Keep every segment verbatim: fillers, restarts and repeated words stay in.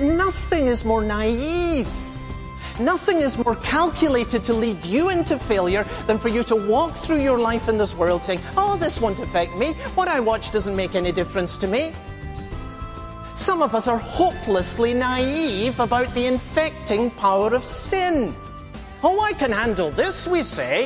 nothing is more naive. Nothing is more calculated to lead you into failure than for you to walk through your life in this world saying, oh, this won't affect me. What I watch doesn't make any difference to me. Some of us are hopelessly naive about the infecting power of sin. Oh, I can handle this, we say.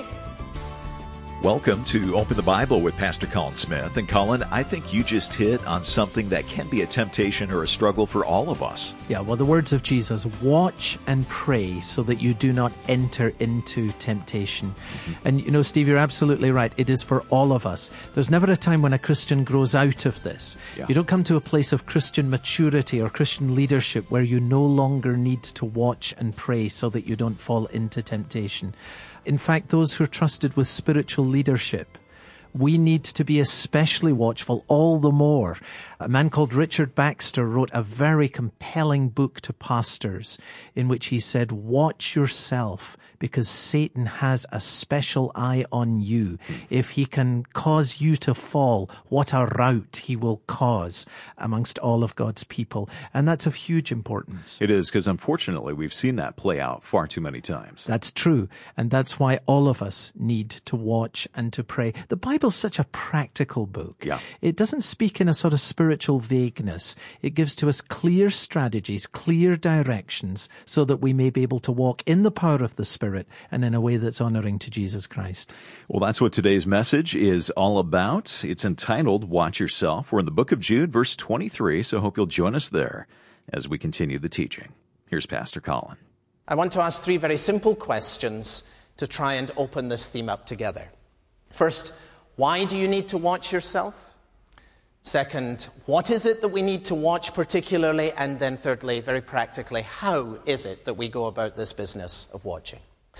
Welcome to Open the Bible with Pastor Colin Smith. And Colin, I think you just hit on something that can be a temptation or a struggle for all of us. Yeah, well, the words of Jesus, watch and pray so that you do not enter into temptation. Mm-hmm. And, you know, Steve, you're absolutely right. It is for all of us. There's never a time when a Christian grows out of this. Yeah. You don't come to a place of Christian maturity or Christian leadership where you no longer need to watch and pray so that you don't fall into temptation. In fact, those who are trusted with spiritual leadership, we need to be especially watchful, all the more. A man called Richard Baxter wrote a very compelling book to pastors in which he said, watch yourself because Satan has a special eye on you. If he can cause you to fall, what a rout he will cause amongst all of God's people. And that's of huge importance. It is, because unfortunately we've seen that play out far too many times. That's true. And that's why all of us need to watch and to pray. The Bible's such a practical book. Yeah. It doesn't speak in a sort of spiritual vagueness. It gives to us clear strategies, clear directions, so that we may be able to walk in the power of the Spirit and in a way that's honoring to Jesus Christ. Well, that's what today's message is all about. It's entitled, Watch Yourself. We're in the book of Jude, verse twenty-three, so I hope you'll join us there as we continue the teaching. Here's Pastor Colin. I want to ask three very simple questions to try and open this theme up together. First, why do you need to watch yourself? Second, what is it that we need to watch particularly? And then thirdly, very practically, how is it that we go about this business of watching?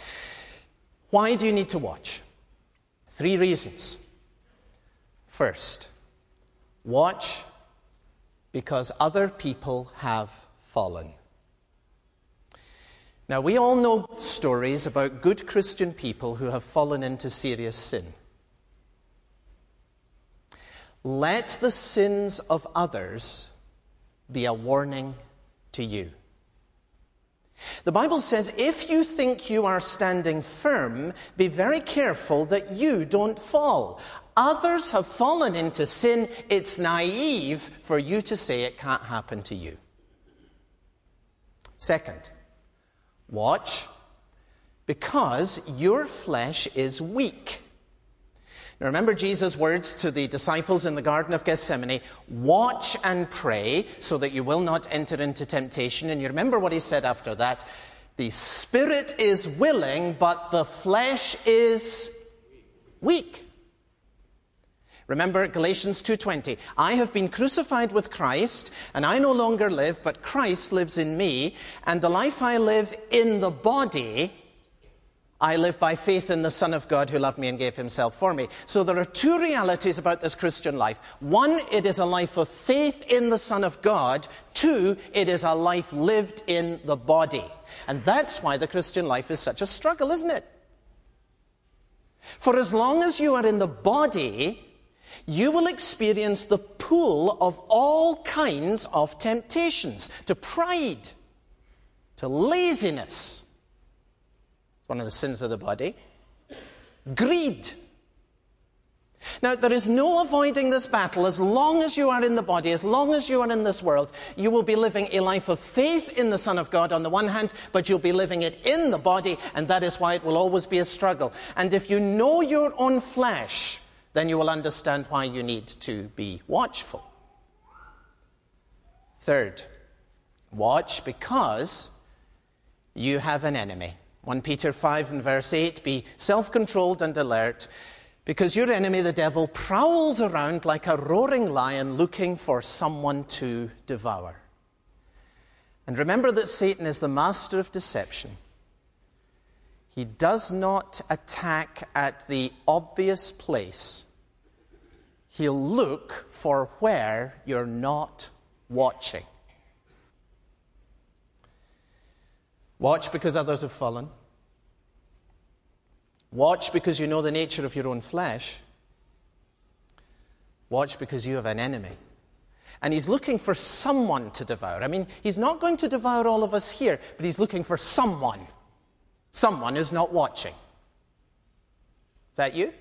Why do you need to watch? Three reasons. First, watch because other people have fallen. Now, we all know stories about good Christian people who have fallen into serious sin. Let the sins of others be a warning to you. The Bible says, if you think you are standing firm, be very careful that you don't fall. Others have fallen into sin. It's naive for you to say it can't happen to you. Second, watch because your flesh is weak. Now remember Jesus' words to the disciples in the Garden of Gethsemane, watch and pray so that you will not enter into temptation. And you remember what he said after that, the spirit is willing, but the flesh is weak. Remember Galatians two twenty, I have been crucified with Christ, and I no longer live, but Christ lives in me, and the life I live in the body, I live by faith in the Son of God who loved me and gave himself for me. So there are two realities about this Christian life. One, it is a life of faith in the Son of God. Two, it is a life lived in the body. And that's why the Christian life is such a struggle, isn't it? For as long as you are in the body, you will experience the pull of all kinds of temptations, to pride, to laziness, one of the sins of the body, greed. Now, there is no avoiding this battle. As long as you are in the body, as long as you are in this world, you will be living a life of faith in the Son of God on the one hand, but you'll be living it in the body, and that is why it will always be a struggle. And if you know your own flesh, then you will understand why you need to be watchful. Third, watch because you have an enemy. First Peter five and verse eight, be self-controlled and alert, because your enemy, the devil, prowls around like a roaring lion looking for someone to devour. And remember that Satan is the master of deception. He does not attack at the obvious place. He'll look for where you're not watching. Watch because others have fallen. Watch because you know the nature of your own flesh. Watch because you have an enemy. And he's looking for someone to devour. I mean, he's not going to devour all of us here, but he's looking for someone. Someone who's not watching. Is that you?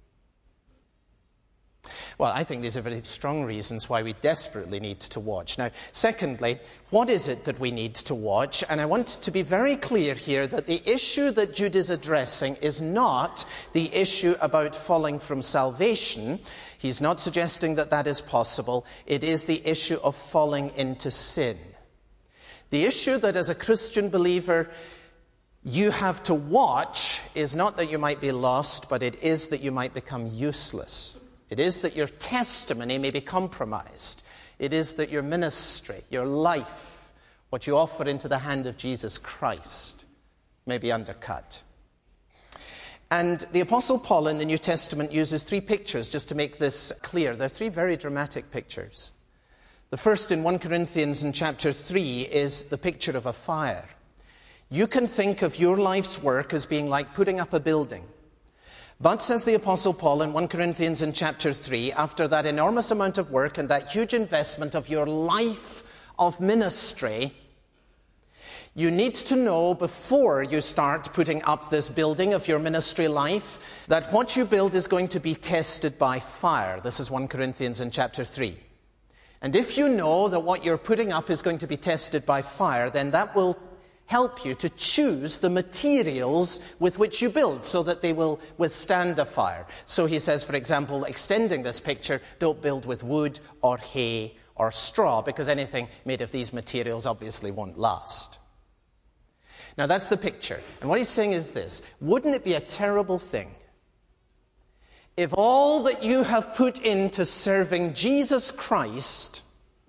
Well, I think these are very strong reasons why we desperately need to watch. Now, secondly, what is it that we need to watch? And I want to be very clear here that the issue that Jude is addressing is not the issue about falling from salvation. He's not suggesting that that is possible. It is the issue of falling into sin. The issue that as a Christian believer you have to watch is not that you might be lost, but it is that you might become useless. It is that your testimony may be compromised. It is that your ministry, your life, what you offer into the hand of Jesus Christ may be undercut. And the Apostle Paul in the New Testament uses three pictures just to make this clear. They're three very dramatic pictures. The first in First Corinthians in chapter three is the picture of a fire. You can think of your life's work as being like putting up a building. But, says the Apostle Paul in First Corinthians in chapter three, after that enormous amount of work and that huge investment of your life of ministry, you need to know before you start putting up this building of your ministry life that what you build is going to be tested by fire. This is First Corinthians in chapter three. And if you know that what you're putting up is going to be tested by fire, then that will help you to choose the materials with which you build so that they will withstand the fire. So he says, for example, extending this picture, don't build with wood or hay or straw, because anything made of these materials obviously won't last. Now that's the picture. And what he's saying is this: wouldn't it be a terrible thing if all that you have put into serving Jesus Christ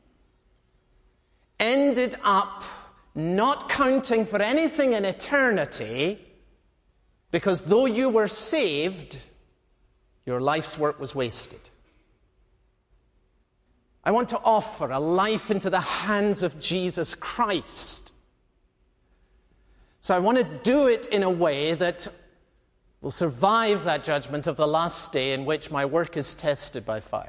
ended up not counting for anything in eternity, because though you were saved, your life's work was wasted? I want to offer a life into the hands of Jesus Christ. So I want to do it in a way that will survive that judgment of the last day in which my work is tested by fire.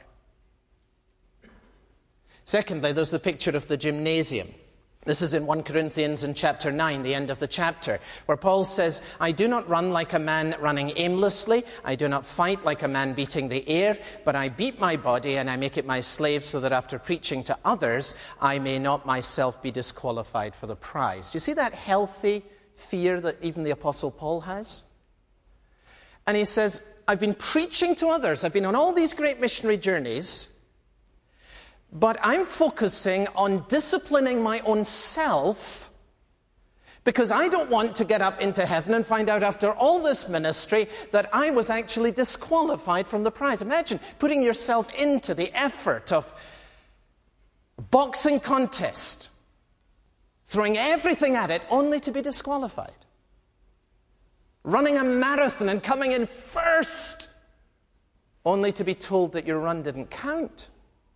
Secondly, there's the picture of the gymnasium. This is in First Corinthians in chapter nine, the end of the chapter, where Paul says, I do not run like a man running aimlessly. I do not fight like a man beating the air, but I beat my body and I make it my slave so that after preaching to others, I may not myself be disqualified for the prize. Do you see that healthy fear that even the Apostle Paul has? And he says, I've been preaching to others. I've been on all these great missionary journeys, but I'm focusing on disciplining my own self because I don't want to get up into heaven and find out after all this ministry that I was actually disqualified from the prize. Imagine putting yourself into the effort of a boxing contest, throwing everything at it only to be disqualified. Running a marathon and coming in first only to be told that your run didn't count.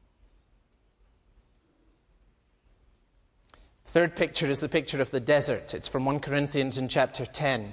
Third picture is the picture of the desert. It's from First Corinthians in chapter ten.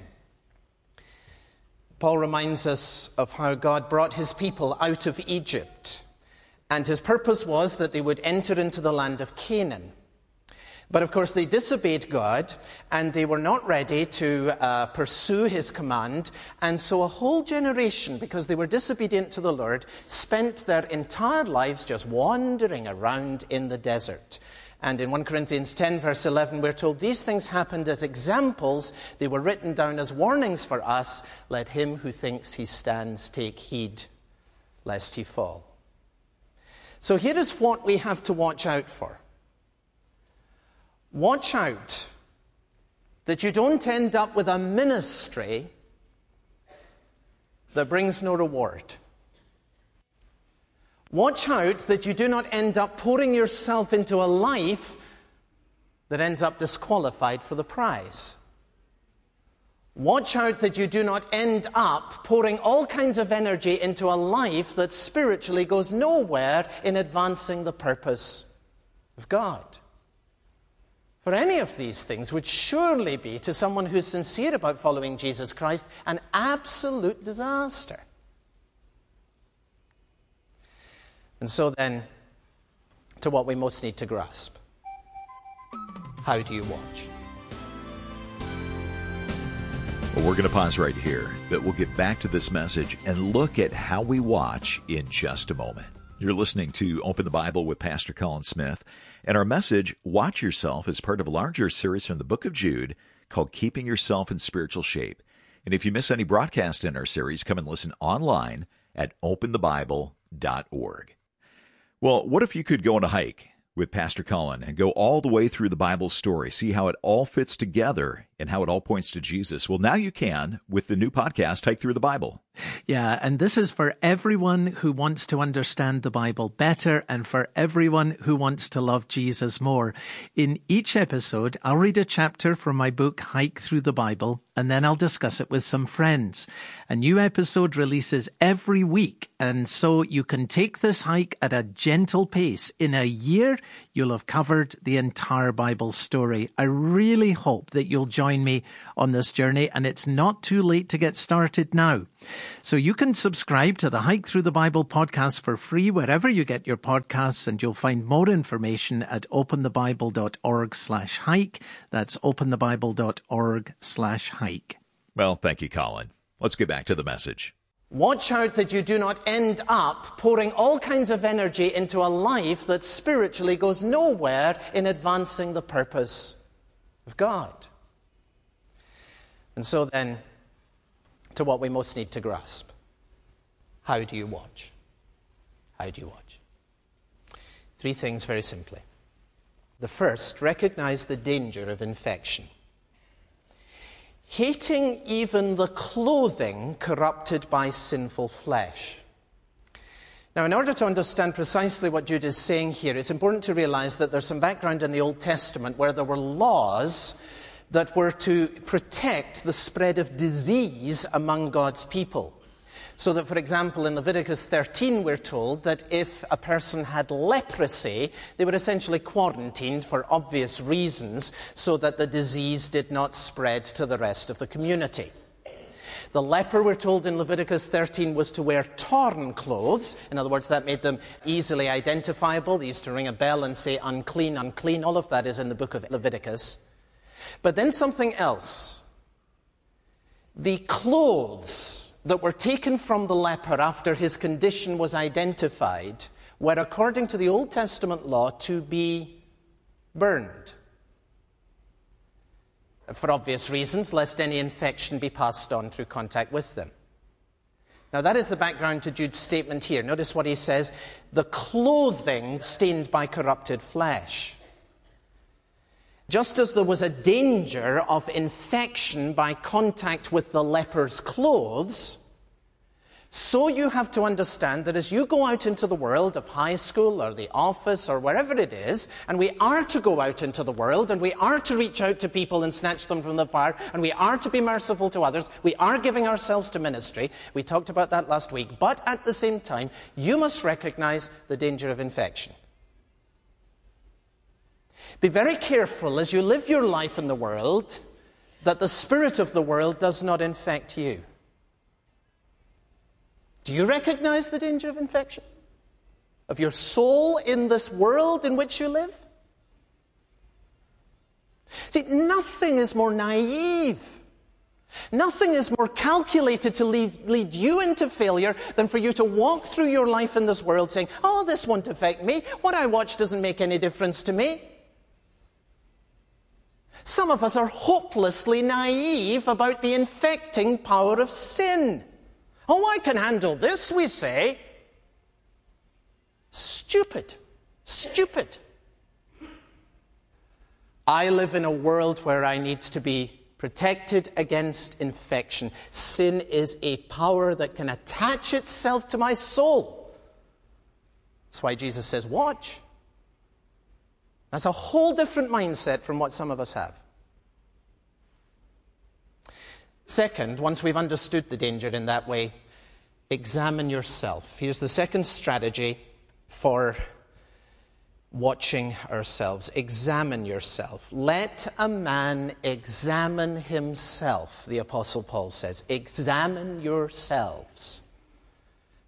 Paul reminds us of how God brought his people out of Egypt, and his purpose was that they would enter into the land of Canaan. But of course they disobeyed God, and they were not ready to uh, pursue his command, and so a whole generation, because they were disobedient to the Lord, spent their entire lives just wandering around in the desert. And in First Corinthians ten, verse eleven, we're told these things happened as examples. They were written down as warnings for us. Let him who thinks he stands take heed, lest he fall. So here is what we have to watch out for. Watch out that you don't end up with a ministry that brings no reward. Watch out that you do not end up pouring yourself into a life that ends up disqualified for the prize. Watch out that you do not end up pouring all kinds of energy into a life that spiritually goes nowhere in advancing the purpose of God. For any of these things would surely be, to someone who's sincere about following Jesus Christ, an absolute disaster. And so then, to what we most need to grasp. How do you watch? Well, we're going to pause right here, but we'll get back to this message and look at how we watch in just a moment. You're listening to Open the Bible with Pastor Colin Smith, and our message, Watch Yourself, is part of a larger series from the book of Jude called Keeping Yourself in Spiritual Shape. And if you miss any broadcast in our series, come and listen online at open the bible dot org. Well, what if you could go on a hike with Pastor Colin and go all the way through the Bible story, see how it all fits together and how it all points to Jesus? Well, now you can with the new podcast, Hike Through the Bible. Yeah, and this is for everyone who wants to understand the Bible better and for everyone who wants to love Jesus more. In each episode, I'll read a chapter from my book, Hike Through the Bible, and then I'll discuss it with some friends. A new episode releases every week, and so you can take this hike at a gentle pace. In a year, you'll have covered the entire Bible story. I really hope that you'll join me on this journey, and it's not too late to get started now. So you can subscribe to the Hike Through the Bible podcast for free wherever you get your podcasts, and you'll find more information at open the bible dot org slash hike. That's open the bible dot org slash hike. Well, thank you, Colin. Let's get back to the message. Watch out that you do not end up pouring all kinds of energy into a life that spiritually goes nowhere in advancing the purpose of God. And so then, to what we most need to grasp. How do you watch? How do you watch? Three things very simply. The first, recognize the danger of infection. Hating even the clothing corrupted by sinful flesh. Now, in order to understand precisely what Jude is saying here, it's important to realize that there's some background in the Old Testament where there were laws that were to protect the spread of disease among God's people. So that, for example, in Leviticus thirteen, we're told that if a person had leprosy, they were essentially quarantined for obvious reasons so that the disease did not spread to the rest of the community. The leper, we're told in Leviticus thirteen, was to wear torn clothes. In other words, that made them easily identifiable. They used to ring a bell and say, unclean, unclean. All of that is in the book of Leviticus. But then something else. The clothes that were taken from the leper after his condition was identified were, according to the Old Testament law, to be burned. For obvious reasons, lest any infection be passed on through contact with them. Now, that is the background to Jude's statement here. Notice what he says, the clothing stained by corrupted flesh. Just as there was a danger of infection by contact with the leper's clothes, so you have to understand that as you go out into the world of high school or the office or wherever it is, and we are to go out into the world and we are to reach out to people and snatch them from the fire, and we are to be merciful to others, we are giving ourselves to ministry. We talked about that last week. But at the same time, you must recognize the danger of infection. Be very careful as you live your life in the world that the spirit of the world does not infect you. Do you recognize the danger of infection? Of your soul in this world in which you live? See, nothing is more naive. Nothing is more calculated to lead, lead you into failure than for you to walk through your life in this world saying, oh, this won't affect me. What I watch doesn't make any difference to me. Some of us are hopelessly naive about the infecting power of sin. Oh, I can handle this, we say. Stupid. Stupid. I live in a world where I need to be protected against infection. Sin is a power that can attach itself to my soul. That's why Jesus says, watch. That's a whole different mindset from what some of us have. Second, once we've understood the danger in that way, examine yourself. Here's the second strategy for watching ourselves. Examine yourself. Let a man examine himself, the Apostle Paul says. Examine yourselves.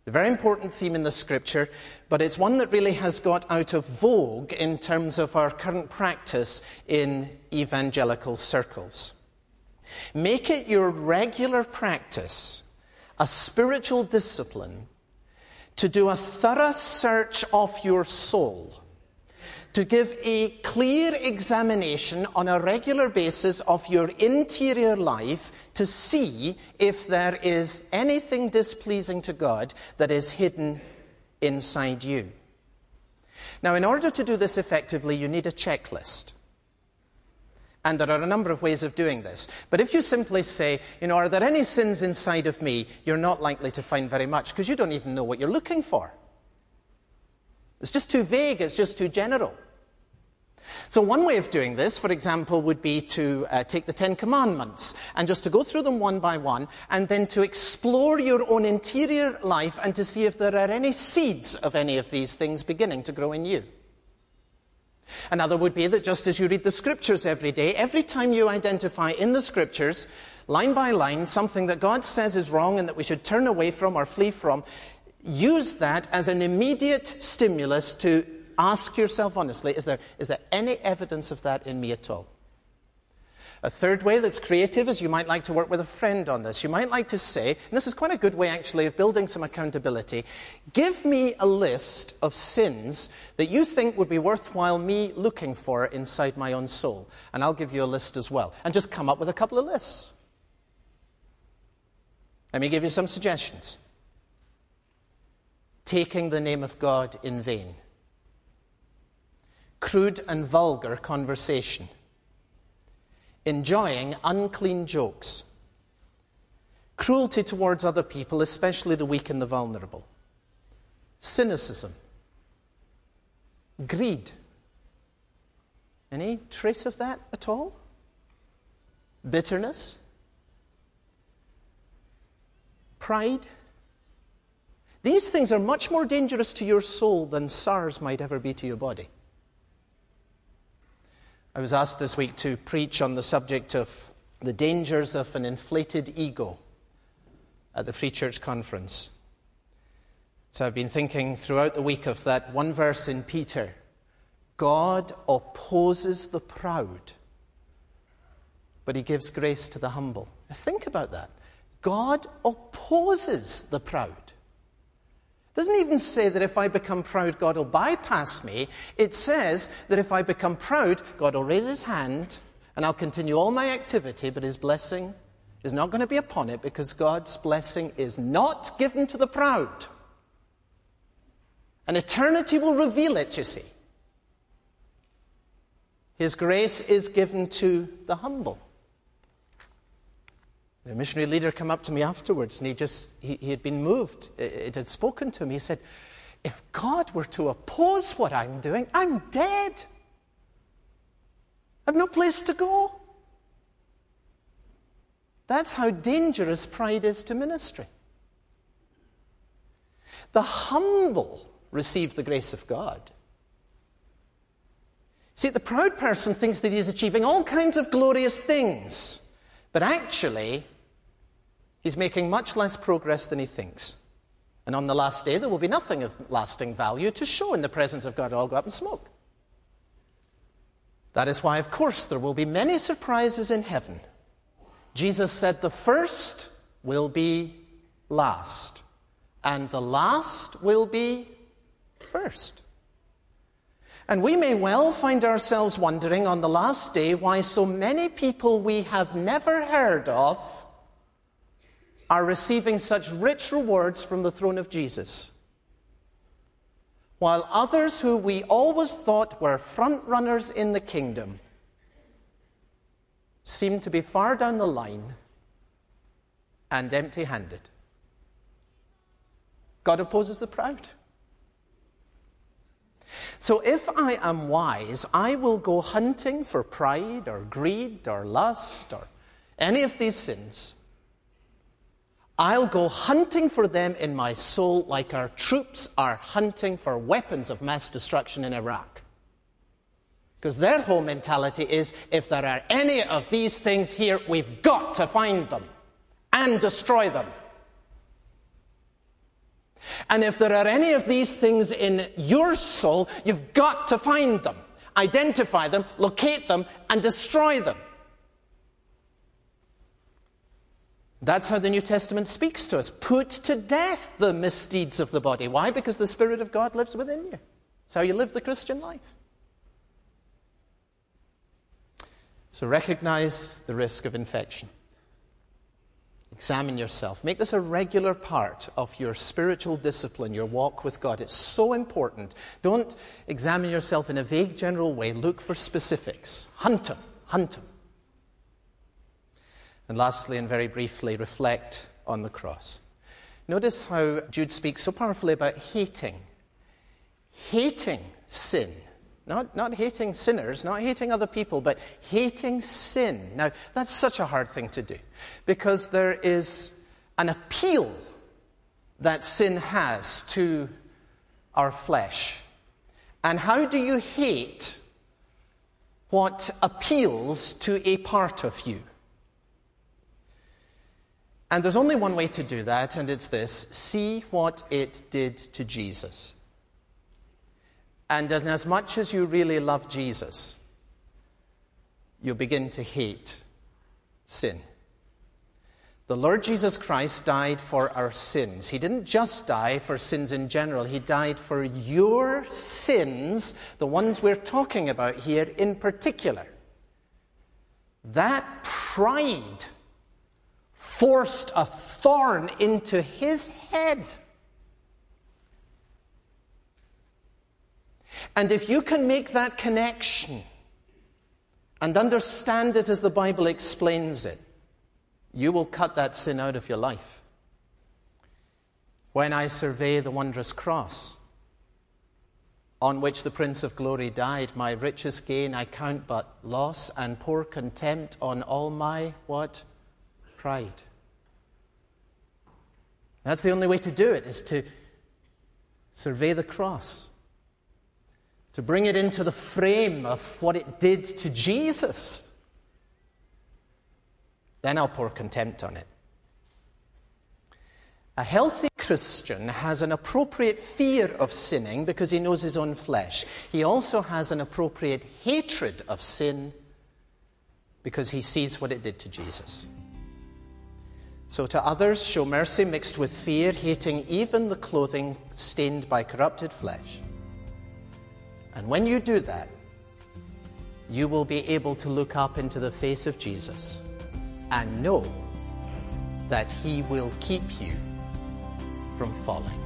A very important theme in the Scripture, but it's one that really has got out of vogue in terms of our current practice in evangelical circles. Make it your regular practice, a spiritual discipline, to do a thorough search of your soul, to give a clear examination on a regular basis of your interior life to see if there is anything displeasing to God that is hidden inside you. Now, in order to do this effectively, you need a checklist. And there are a number of ways of doing this. But if you simply say, you know, are there any sins inside of me, you're not likely to find very much, because you don't even know what you're looking for. It's just too vague, it's just too general. So one way of doing this, for example, would be to uh, take the Ten Commandments and just to go through them one by one and then to explore your own interior life and to see if there are any seeds of any of these things beginning to grow in you. Another would be that just as you read the Scriptures every day, every time you identify in the Scriptures, line by line, something that God says is wrong and that we should turn away from or flee from, use that as an immediate stimulus to ask yourself honestly, is there, is there any evidence of that in me at all? A third way that's creative is you might like to work with a friend on this. You might like to say, and this is quite a good way actually of building some accountability, give me a list of sins that you think would be worthwhile me looking for inside my own soul. And I'll give you a list as well. And just come up with a couple of lists. Let me give you some suggestions. Taking the name of God in vain. Crude and vulgar conversation. Enjoying unclean jokes. Cruelty towards other people, especially the weak and the vulnerable. Cynicism. Greed. Any trace of that at all? Bitterness. Pride. These things are much more dangerous to your soul than SARS might ever be to your body. I was asked this week to preach on the subject of the dangers of an inflated ego at the Free Church Conference. So I've been thinking throughout the week of that one verse in Peter. God opposes the proud, but he gives grace to the humble. Now think about that. God opposes the proud. It doesn't even say that if I become proud, God will bypass me. It says that if I become proud, God will raise his hand and I'll continue all my activity, but his blessing is not going to be upon it because God's blessing is not given to the proud. And eternity will reveal it, you see. His grace is given to the humble. The missionary leader came up to me afterwards, and he just, he, he had been moved. It, it had spoken to him. He said, if God were to oppose what I'm doing, I'm dead. I've no place to go. That's how dangerous pride is to ministry. The humble receive the grace of God. See, the proud person thinks that he's achieving all kinds of glorious things, but actually, he's making much less progress than he thinks. And on the last day, there will be nothing of lasting value to show in the presence of God. It'll all go up in smoke. That is why, of course, there will be many surprises in heaven. Jesus said the first will be last, and the last will be first. And we may well find ourselves wondering on the last day why so many people we have never heard of are receiving such rich rewards from the throne of Jesus, while others who we always thought were front runners in the kingdom seem to be far down the line and empty-handed. God opposes the proud. So if I am wise, I will go hunting for pride or greed or lust or any of these sins. I'll go hunting for them in my soul like our troops are hunting for weapons of mass destruction in Iraq. Because their whole mentality is, if there are any of these things here, we've got to find them and destroy them. And if there are any of these things in your soul, you've got to find them, identify them, locate them, and destroy them. That's how the New Testament speaks to us. Put to death the misdeeds of the body. Why? Because the Spirit of God lives within you. It's how you live the Christian life. So recognize the risk of infection. Examine yourself. Make this a regular part of your spiritual discipline, your walk with God. It's so important. Don't examine yourself in a vague, general way. Look for specifics. Hunt them. Hunt them. And lastly, and very briefly, reflect on the cross. Notice how Jude speaks so powerfully about hating. Hating sin. Not, not hating sinners, not hating other people, but hating sin. Now, that's such a hard thing to do, because there is an appeal that sin has to our flesh. And how do you hate what appeals to a part of you? And there's only one way to do that, and it's this: see what it did to Jesus. And as much as you really love Jesus, you begin to hate sin. The Lord Jesus Christ died for our sins. He didn't just die for sins in general. He died for your sins, the ones we're talking about here in particular. That pride forced a thorn into his head. And if you can make that connection and understand it as the Bible explains it, you will cut that sin out of your life. When I survey the wondrous cross on which the Prince of Glory died, my richest gain I count but loss, and pour contempt on all my, what? Pride. That's the only way to do it, is to survey the cross, to bring it into the frame of what it did to Jesus. Then I'll pour contempt on it. A healthy Christian has an appropriate fear of sinning because he knows his own flesh. He also has an appropriate hatred of sin because he sees what it did to Jesus. So to others, show mercy mixed with fear, hating even the clothing stained by corrupted flesh. And when you do that, you will be able to look up into the face of Jesus and know that he will keep you from falling.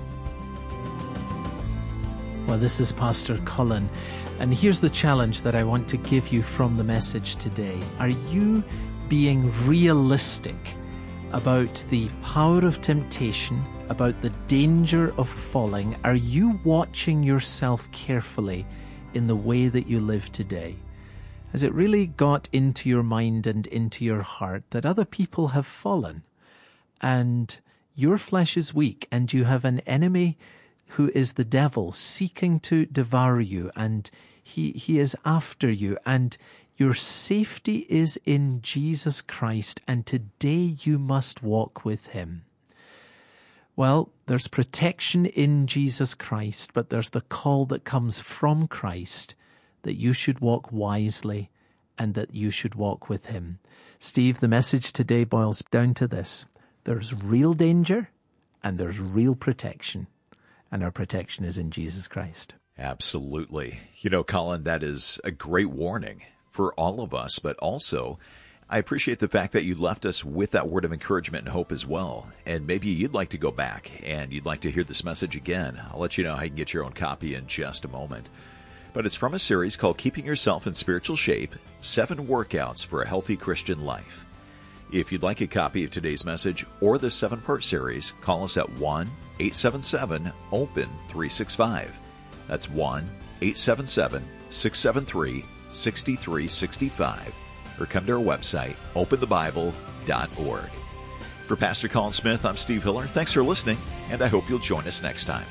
Well, this is Pastor Colin, and here's the challenge that I want to give you from the message today. Are you being realistic about the power of temptation, about the danger of falling? Are you watching yourself carefully in the way that you live today? Has it really got into your mind and into your heart that other people have fallen, and your flesh is weak, and you have an enemy who is the devil seeking to devour you, and he, he is after you, and your safety is in Jesus Christ, and today you must walk with him? Well, there's protection in Jesus Christ, but there's the call that comes from Christ that you should walk wisely and that you should walk with him. Steve, the message today boils down to this: there's real danger and there's real protection, and our protection is in Jesus Christ. Absolutely. You know, Colin, that is a great warning for all of us, but also I appreciate the fact that you left us with that word of encouragement and hope as well. And maybe you'd like to go back and you'd like to hear this message again. I'll let you know how you can get your own copy in just a moment. But it's from a series called Keeping Yourself in Spiritual Shape, Seven Workouts for a Healthy Christian Life. If you'd like a copy of today's message or the seven-part series, call us at one eight seven seven open three six five. That's one eight seven seven six seven three six three six five. Or come to our website, open the bible dot org. For Pastor Colin Smith, I'm Steve Hiller. Thanks for listening, and I hope you'll join us next time.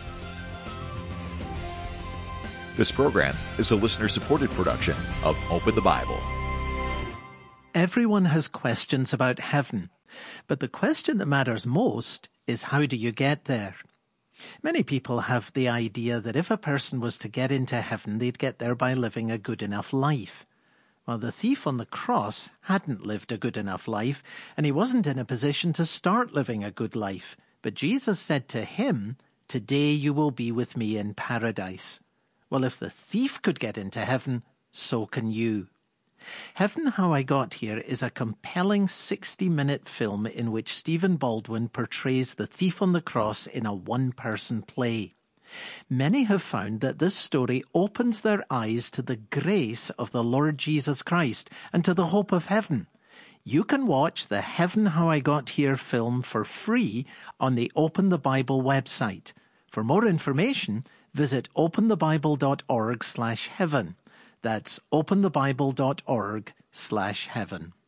This program is a listener-supported production of Open the Bible. Everyone has questions about heaven, but the question that matters most is, how do you get there? Many people have the idea that if a person was to get into heaven, they'd get there by living a good enough life. Well, the thief on the cross hadn't lived a good enough life, and he wasn't in a position to start living a good life. But Jesus said to him, "Today you will be with me in paradise." Well, if the thief could get into heaven, so can you. Heaven, How I Got Here is a compelling sixty-minute film in which Stephen Baldwin portrays the thief on the cross in a one-person play. Many have found that this story opens their eyes to the grace of the Lord Jesus Christ and to the hope of heaven. You can watch the Heaven, How I Got Here film for free on the Open the Bible website. For more information, visit openthebible.org slash heaven. That's openthebible.org slash heaven.